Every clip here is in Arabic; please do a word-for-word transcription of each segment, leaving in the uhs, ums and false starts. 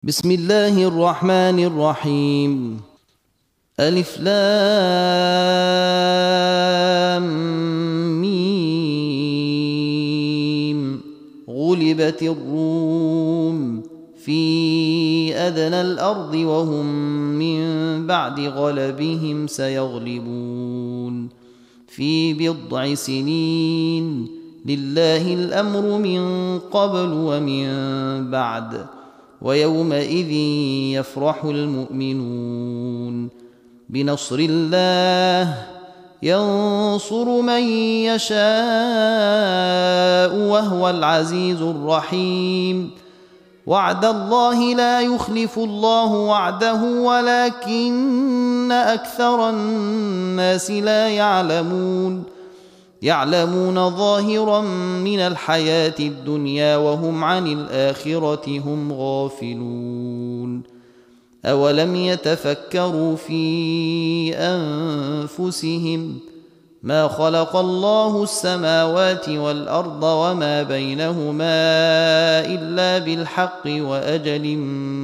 بسم الله الرحمن الرحيم. ألف لام ميم. غلبت الروم في أدنى الأرض وهم من بعد غلبهم سيغلبون في بضع سنين. لله الأمر من قبل ومن بعد ويومئذ يفرح المؤمنون بنصر الله ينصر من يشاء وهو العزيز الرحيم. وعد الله لا يخلف الله وعده ولكن أكثر الناس لا يعلمون يعلمون ظاهرا من الحياة الدنيا وهم عن الآخرة هم غافلون. أولم يتفكروا في أنفسهم ما خلق الله السماوات والأرض وما بينهما إلا بالحق وأجل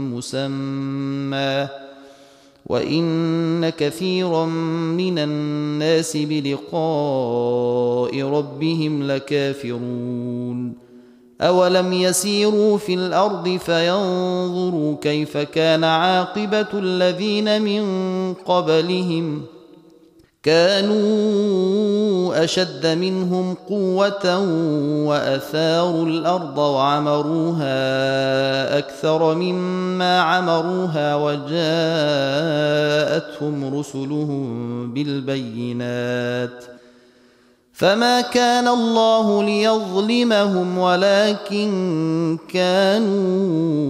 مسمى وإن كثيرا من الناس بلقاء ربهم لكافرون. أولم يسيروا في الأرض فينظروا كيف كان عاقبة الذين من قبلهم كانوا أشد منهم قوة وأثاروا الأرض وعمروها أكثر مما عمروها وجاءتهم رسلهم بالبينات فما كان الله ليظلمهم ولكن كانوا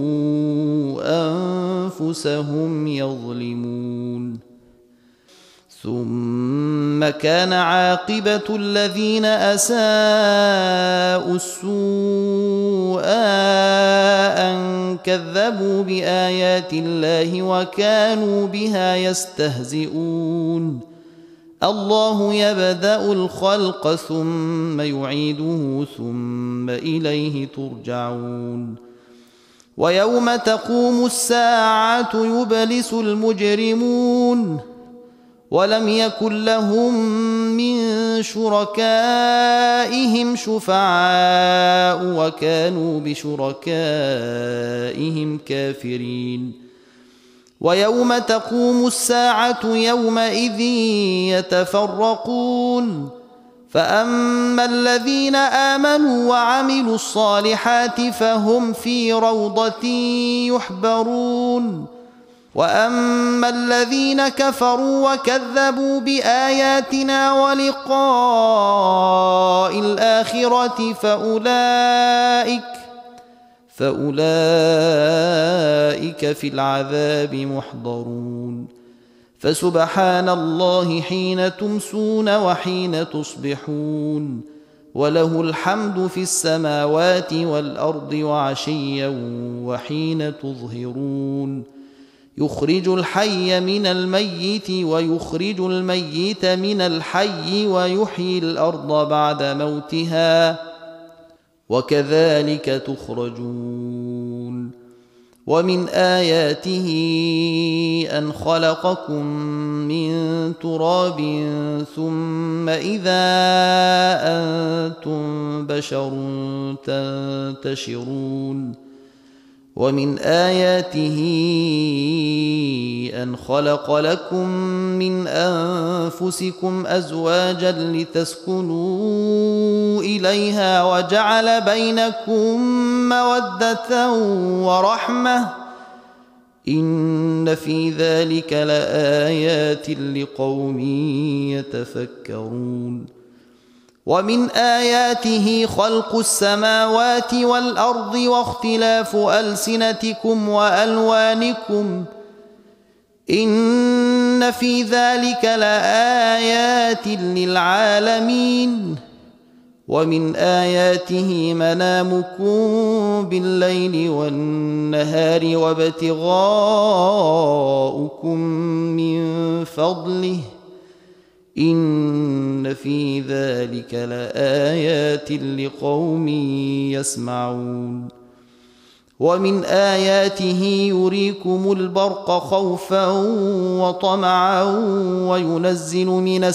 أنفسهم يظلمون. ثم كان عاقبة الذين أساءوا السوء أن كذبوا بآيات الله وكانوا بها يستهزئون. الله يبدأ الخلق ثم يعيده ثم إليه ترجعون. ويوم تقوم الساعة يبلس المجرمون ولم يكن لهم من شركائهم شفعاء وكانوا بشركائهم كافرين. ويوم تقوم الساعة يومئذ يتفرقون فأما الذين آمنوا وعملوا الصالحات فهم في روضة يحبرون وأما الذين كفروا وكذبوا بآياتنا ولقاء الآخرة فأولئك فأولئك في العذاب محضرون. فسبحان الله حين تمسون وحين تصبحون وله الحمد في السماوات والأرض وعشيا وحين تظهرون. يخرج الحي من الميت ويخرج الميت من الحي ويحيي الأرض بعد موتها وكذلك تخرجون. ومن آياته أن خلقكم من تراب ثم إذا أنتم بشر تنتشرون. ومن آياته أن خلق لكم من أنفسكم أزواجا لتسكنوا إليها وجعل بينكم مودة ورحمة إن في ذلك لآيات لقوم يتفكرون. ومن آياته خلق السماوات والأرض واختلاف ألسنتكم وألوانكم إن في ذلك لآيات للعالمين. ومن آياته منامكم بالليل والنهار وابتغاؤكم من فضله إن في ذلك لآيات لقوم يسمعون. ومن آياته يريكم البرق خوفا وطمعا وينزل من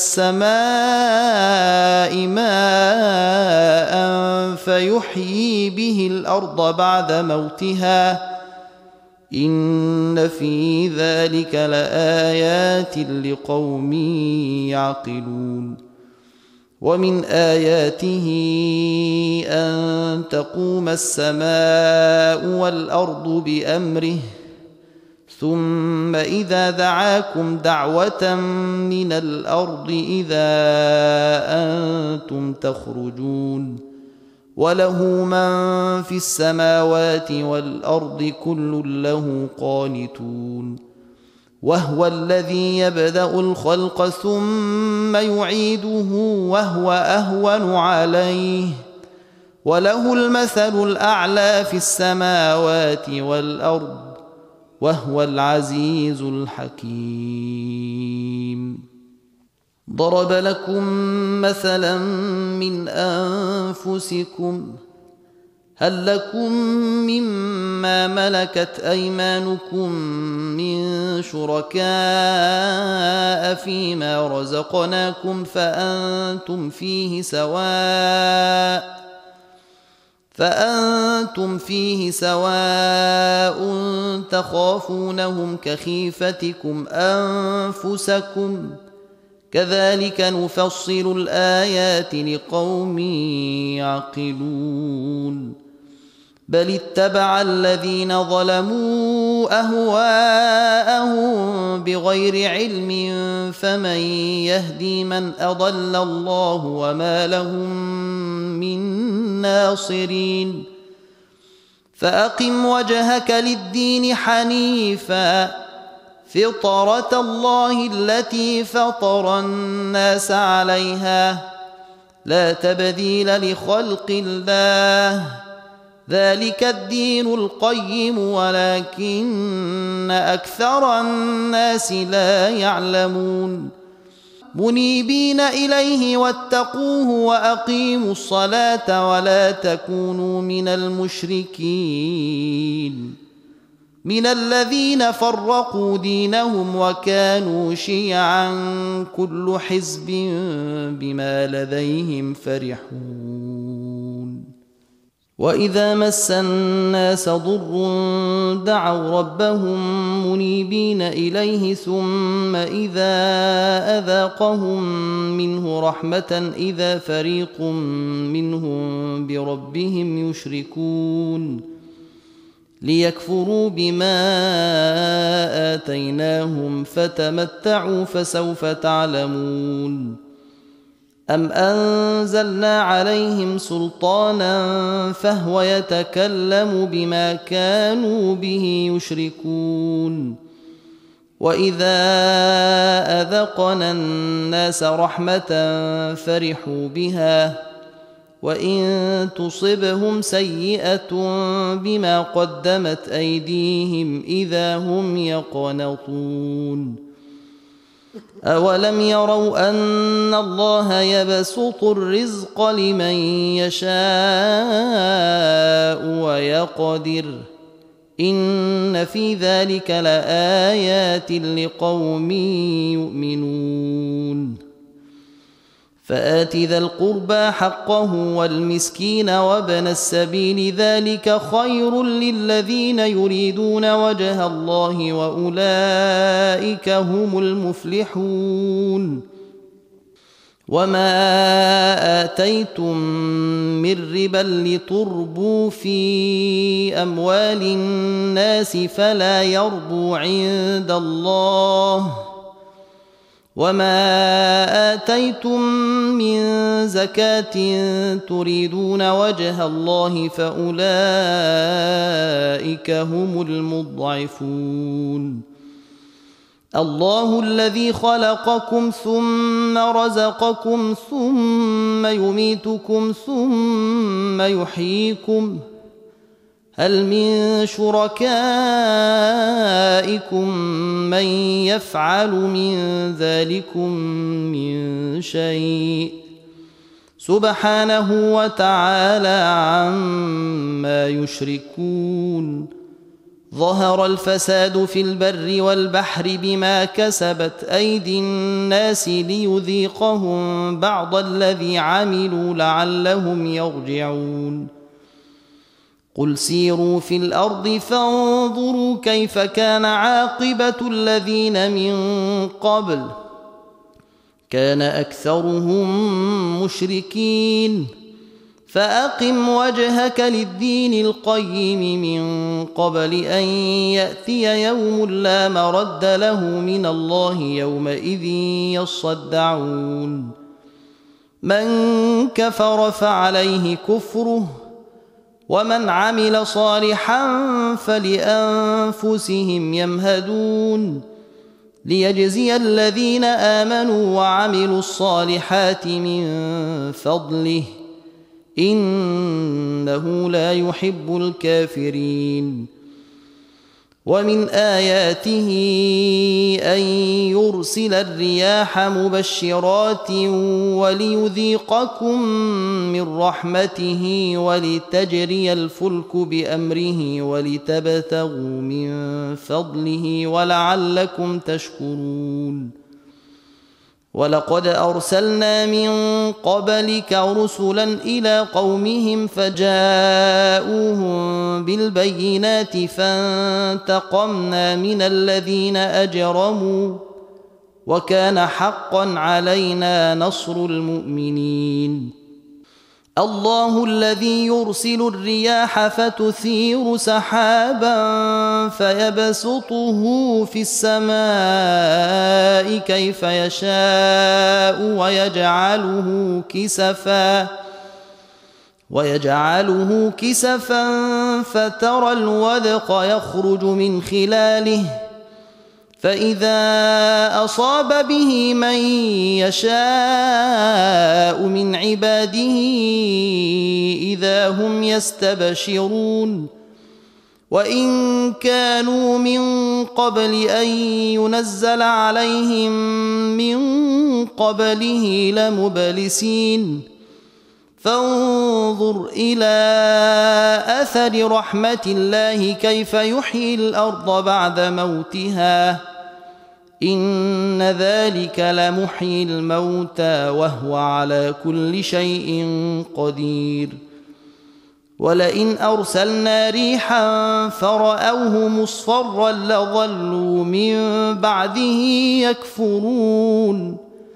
السماء ماء فيحيي به الأرض بعد موتها إن في ذلك لآيات لقوم يعقلون. ومن آياته أن تقوم السماء والأرض بأمره ثم إذا دعاكم دعوة من الأرض إذا أنتم تخرجون وله من في السماوات والأرض كل له قانتون وهو الذي يبدأ الخلق ثم يعيده وهو أهون عليه وله المثل الأعلى في السماوات والأرض وهو العزيز الحكيم. ضرب لكم مثلا من أنفسكم هل لكم مما ملكت أيمانكم من شركاء فيما رزقناكم فأنتم فيه سواء فأنتم فيه سواء تخافونهم كخيفتكم أنفسكم كذلك نفصل الآيات لقوم يعقلون. بل اتبع الذين ظلموا أهواءهم بغير علم فمن يهدي من أضل الله وما لهم من ناصرين. فأقم وجهك للدين حنيفا فطرة الله التي فطر الناس عليها لا تبديل لخلق الله ذلك الدين القيم ولكن أكثر الناس لا يعلمون. منيبين إليه واتقوه وأقيموا الصلاة ولا تكونوا من المشركين من الذين فرقوا دينهم وكانوا شيعا كل حزب بما لديهم فرحون. وإذا مس الناس ضر دعوا ربهم منيبين إليه ثم إذا أذاقهم منه رحمة إذا فريق منهم بربهم يشركون ليكفروا بما آتيناهم فتمتعوا فسوف تعلمون. أم أنزلنا عليهم سلطانا فهو يتكلم بما كانوا به يشركون. وإذا أذقنا الناس رحمة فرحوا بها وإن تصبهم سيئة بما قدمت أيديهم إذا هم يقنطون. أولم يروا أن الله يبسط الرزق لمن يشاء ويقدر إن في ذلك لآيات لقوم يؤمنون. فآت ذا القربى حقه والمسكين وابن السبيل ذلك خير للذين يريدون وجه الله وأولئك هم المفلحون. وما آتيتم من ربا لتربوا في أموال الناس فلا يربو عند الله وما آتيتم من زكاة تريدون وجه الله فأولئك هم المضعفون. الله الذي خلقكم ثم رزقكم ثم يميتكم ثم يحييكم هل من شركائكم من يفعل من ذلكم من شيء سبحانه وتعالى عما يشركون. ظهر الفساد في البر والبحر بما كسبت أيدي الناس ليذيقهم بعض الذي عملوا لعلهم يرجعون. قل سيروا في الأرض فانظروا كيف كان عاقبة الذين من قبل كان أكثرهم مشركين. فأقم وجهك للدين القيم من قبل أن يأتي يوم لا مرد له من الله يومئذ يصدعون. من كفر فعليه كفره ومن عمل صالحا فلأنفسهم يمهدون. ليجزي الذين آمنوا وعملوا الصالحات من فضله إنه لا يحب الكافرين. ومن آياته أن يرسل الرياح مبشرات وليذيقكم من رحمته ولتجري الفلك بأمره ولتبتغوا من فضله ولعلكم تشكرون. ولقد أرسلنا من قبلك رسلا إلى قومهم فجاءوهم بالبينات فانتقمنا من الذين أجرموا وكان حقا علينا نصر المؤمنين. الله الذي يرسل الرياح فتثير سحابا فيبسطه في السماء كيف يشاء ويجعله كسفا ويجعله كسفا فترى الودق يخرج من خلاله فإذا أصاب به من يشاء من عباده إذا هم يستبشرون. وإن كانوا من قبل أن ينزل عليهم من قبله لمبلسين. فانظر إلى أثر رحمة الله كيف يحيي الأرض بعد موتها إن ذلك لمحيي الموتى وهو على كل شيء قدير. ولئن أرسلنا ريحا فرأوه مصفرا لظلوا من بعده يكفرون.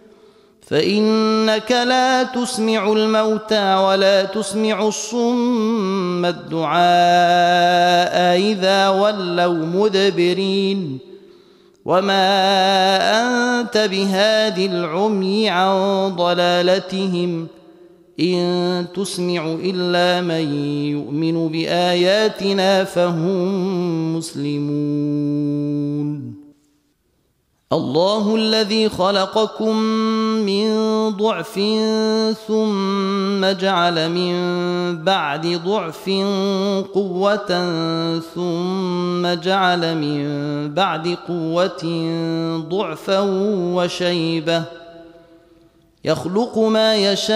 فإنك لا تسمع الموتى ولا تسمع الصم الدعاء إذا ولوا مدبرين. وما أنت بهاد العمي عن ضلالتهم إن تسمع إلا من يؤمن بآياتنا فهم مسلمون. الله الذي خلقكم من ضعف ثم جعل من بعد ضعف قوة ثم جعل من بعد قوة ضعفا وشيبة يخلق ما يشاء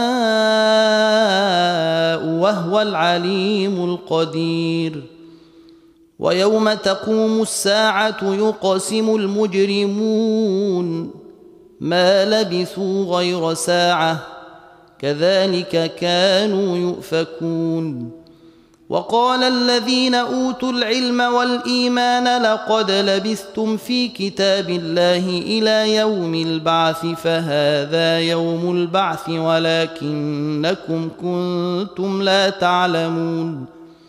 وهو العليم القدير. ويوم تقوم الساعة يقسم المجرمون ما لبثوا غير ساعة كذلك كانوا يؤفكون. وقال الذين أوتوا العلم والإيمان لقد لبثتم في كتاب الله إلى يوم البعث فهذا يوم البعث ولكنكم كنتم لا تعلمون.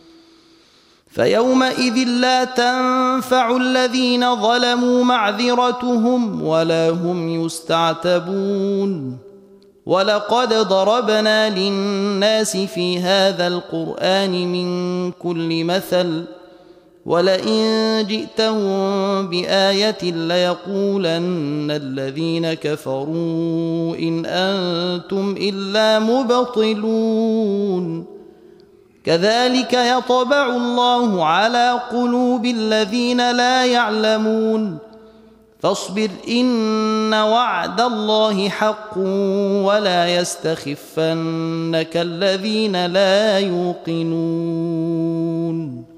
فيومئذ لا تنفع الذين ظلموا معذرتهم ولا هم يستعتبون. ولقد ضربنا للناس في هذا القرآن من كل مثل ولئن جئتهم بآية ليقولن الذين كفروا إن أنتم إلا مبطلون. كذلك يطبع الله على قلوب الذين لا يعلمون فاصبر إن وعد الله حق ولا يستخفنك الذين لا يوقنون